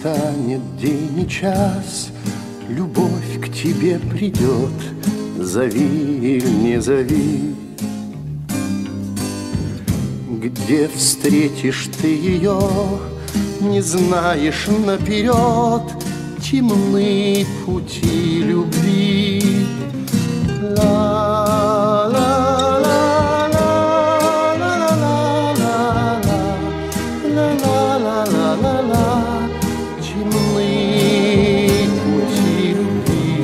настанет день и час, любовь к тебе придет, зови или не зови. Где встретишь ты ее, не знаешь наперед, темны пути любви. Темны пути любви.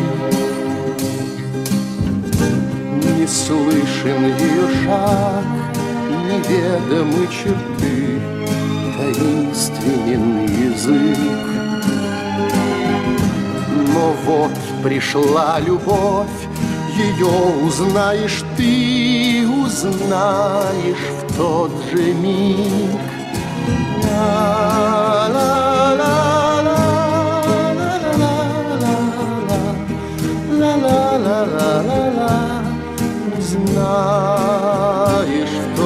Не слышен ее шаг, неведомы черты, таинственен язык. Но вот пришла любовь, ее узнаешь ты, узнаешь в тот же миг. Узнаешь в